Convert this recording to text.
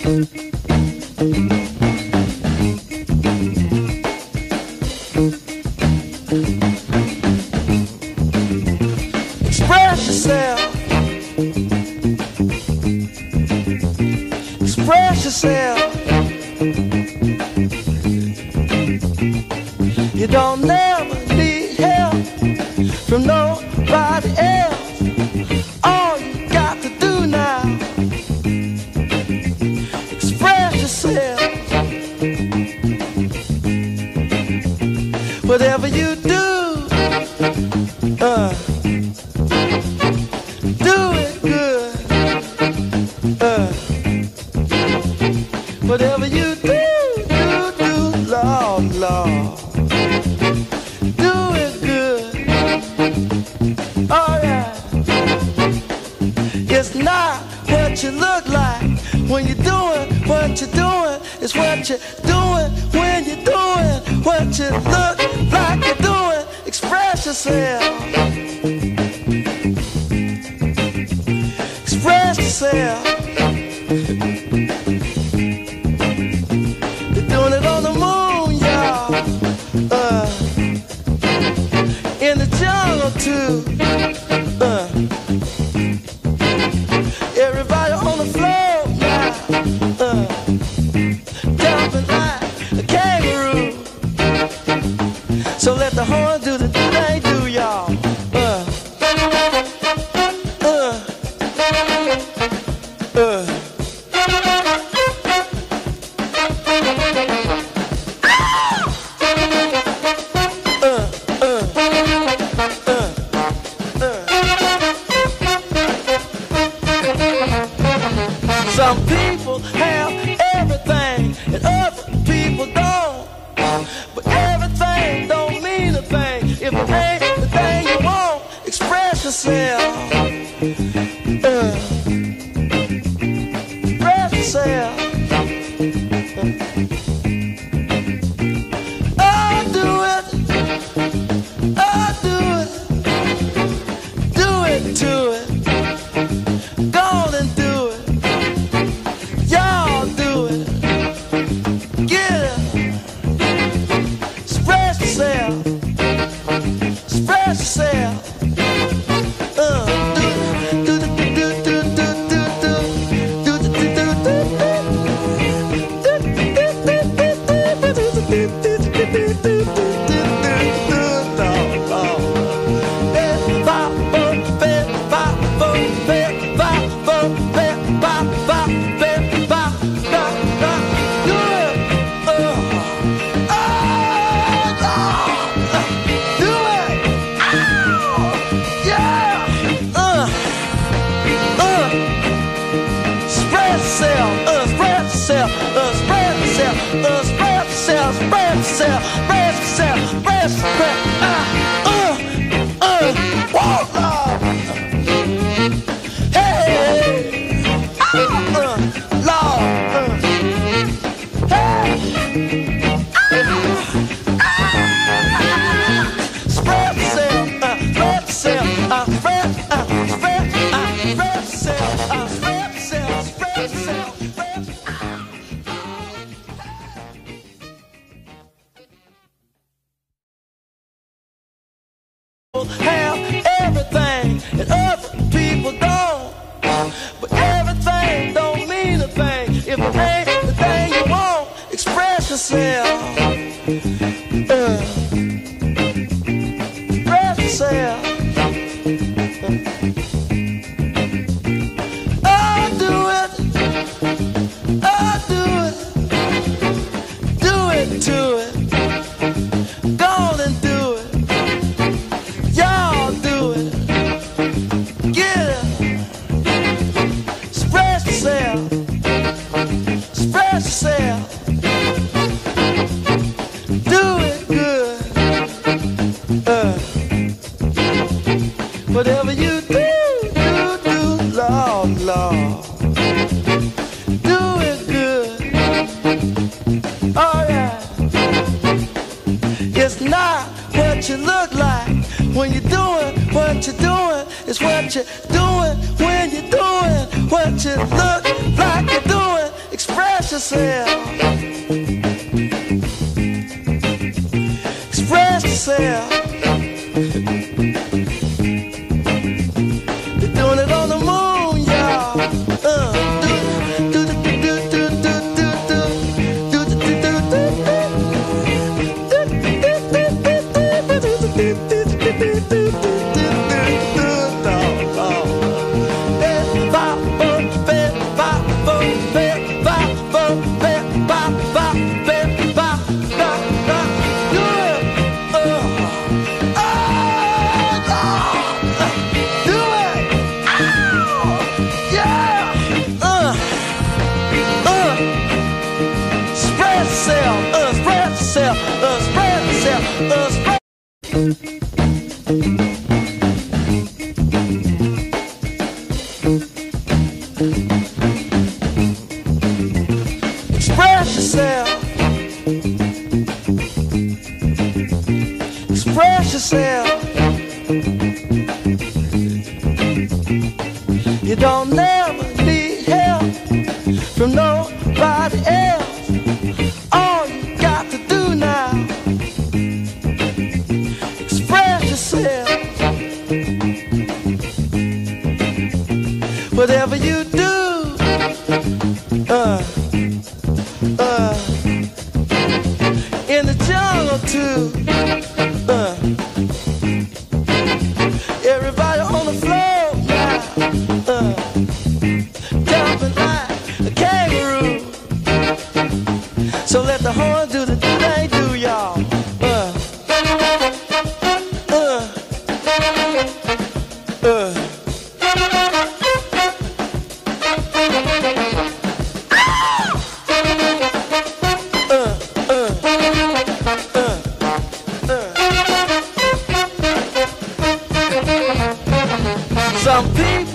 Express yourself. Express yourself. You don't never need help from nobody else. All you got to do now, express yourself. Whatever you do, do it good. Whatever you do, Lord, Lord. Do it good. Oh yeah. It's not what you look like when you're doing what you're doing. It's what you're doing when you're doing what you look like you're doing. Express yourself. Express yourself. They're doing it on the moon, y'all. In the jungle too. Everybody on the floor now, jumping like a kangaroo. So let the horn do the thing they do, y'all. Some people have everything and other people don't. But everything don't mean a thing if it ain't the thing you want. Express yourself. Express yourself. Oh, do it. Oh, do it. Do it to it. Go on and do it. Y'all do it. Get it. Express yourself. Express yourself. Have everything and other people don't. But everything don't mean a thing if it ain't the thing you want. Express yourself. Express yourself. Oh, do it. Oh, do it. Do it to it. Go on and do it. Y'all do it. Get it. Express yourself. Express yourself. Do it good. Whatever you do, Lord, Lord. Do it good. Oh yeah. It's not what you look like when you're doing what you're doing. It's what you're doing when you're doing what you look like you're doing. Express yourself. Express yourself. You're doing it on the moon, y'all. Express yourself. Express yourself. You don't never need help from nobody else. All you got to do now, express yourself. Whatever you do, in the jungle too. Everybody on the floor now, jumping like a kangaroo. So let the horn do the thing do, y'all. Some people